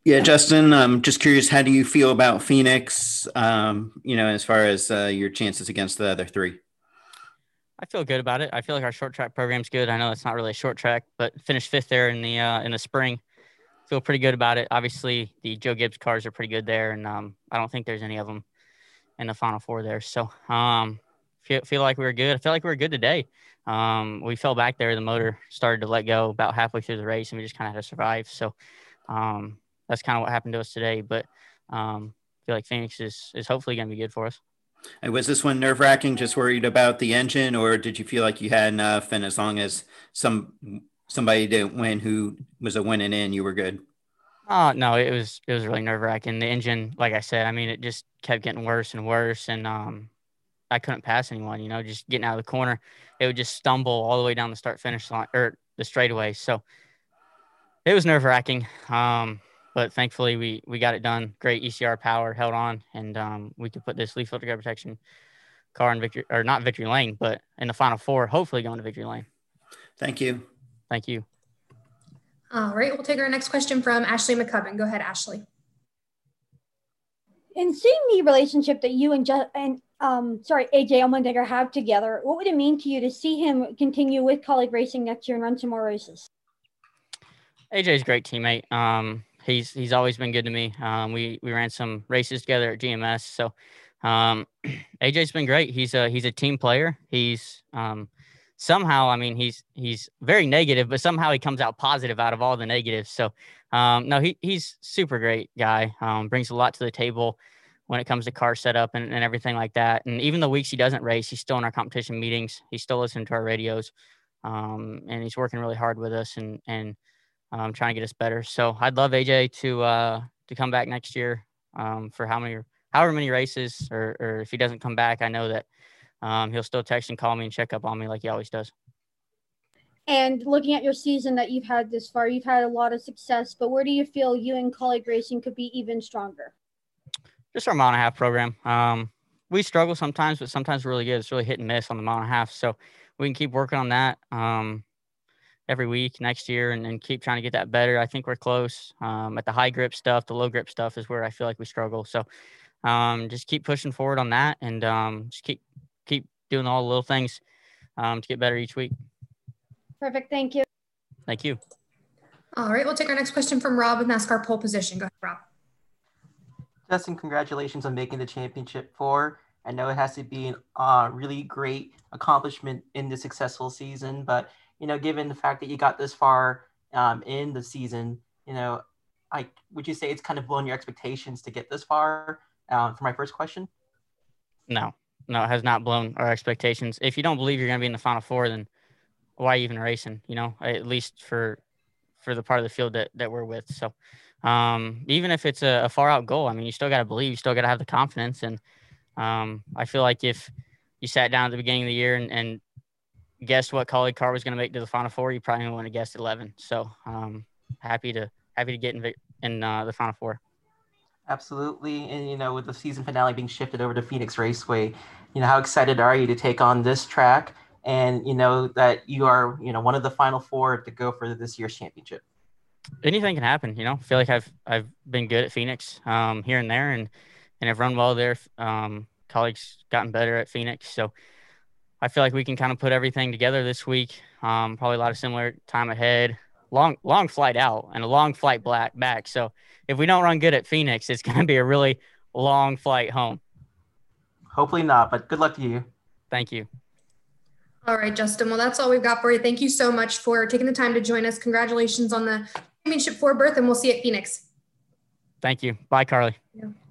Yeah, Justin, I'm just curious, how do you feel about Phoenix, as far as your chances against the other three? I feel good about it. I feel like our short track program's good. I know it's not really a short track, but finished fifth there in the spring. Feel pretty good about it. Obviously, the Joe Gibbs cars are pretty good there, and I don't think there's any of them in the Final Four there. So feel like we were good. I feel like we were good today. We fell back there. The motor started to let go about halfway through the race, and we just kind of had to survive. So that's kind of what happened to us today. But feel like Phoenix is hopefully going to be good for us. And was this one nerve-wracking, just worried about the engine, or did you feel like you had enough, and as long as somebody didn't win who was a winning in, you were good? No, it was really nerve wracking. The engine, like I said, I mean, it just kept getting worse and worse, and I couldn't pass anyone. Just getting out of the corner, it would just stumble all the way down the start finish line or the straightaway. So it was nerve wracking. But thankfully we got it done. Great ECR power held on, and we could put this leaf filter guard protection car in victory, or not victory lane, but in the Final Four, hopefully going to victory lane. Thank you. Thank you. All right, we'll take our next question from Ashley McCubbin. Go ahead, Ashley. In seeing the relationship that you and AJ Allmendinger have together, what would it mean to you to see him continue with Kaulig Racing next year and run some more races? AJ's a great teammate. He's always been good to me. We ran some races together at GMS. So AJ's been great. He's a team player. He's somehow, I mean, he's very negative, but somehow he comes out positive out of all the negatives. So no, he's super great guy. Brings a lot to the table when it comes to car setup and everything like that. And even the weeks he doesn't race, he's still in our competition meetings. He's still listening to our radios. And he's working really hard with us and trying to get us better. So I'd love AJ to come back next year for however many races, or if he doesn't come back, I know that he'll still text and call me and check up on me like he always does. And looking at your season that you've had this far, you've had a lot of success, but where do you feel you and Kaulig Racing could be even stronger? Just our mile and a half program. We struggle sometimes, but sometimes we're really good. It's really hit and miss on the mile and a half. So we can keep working on that every week next year and keep trying to get that better. I think we're close. At the high grip stuff, the low grip stuff is where I feel like we struggle. So just keep pushing forward on that and just keep doing all the little things to get better each week. Perfect. Thank you. Thank you. All right, we'll take our next question from Rob with NASCAR pole position. Go ahead, Rob. Justin, congratulations on making the championship four. I know it has to be a really great accomplishment in the successful season, but given the fact that you got this far in the season, would you say it's kind of blown your expectations to get this far? For my first question. No, it has not blown our expectations. If you don't believe you're going to be in the Final Four, then why even racing? At least for the part of the field that we're with. So even if it's a far out goal, I mean, you still got to believe, you still got to have the confidence. And I feel like if you sat down at the beginning of the year and guessed what Kaulig car was going to make to the Final Four, you probably wouldn't have guessed 11. So happy to get in the Final Four. Absolutely. And, with the season finale being shifted over to Phoenix Raceway, how excited are you to take on this track? And, that you are, one of the final four to go for this year's championship. Anything can happen, I feel like I've been good at Phoenix here and there and have run well there. Kaulig's gotten better at Phoenix. So I feel like we can kind of put everything together this week. Probably a lot of similar time ahead. Long flight out and a long flight back. So if we don't run good at Phoenix, it's going to be a really long flight home. Hopefully not, but good luck to you. Thank you. All right, Justin. Well, that's all we've got for you. Thank you so much for taking the time to join us. Congratulations on the championship four berth, and we'll see you at Phoenix. Thank you. Bye, Carly. Yeah.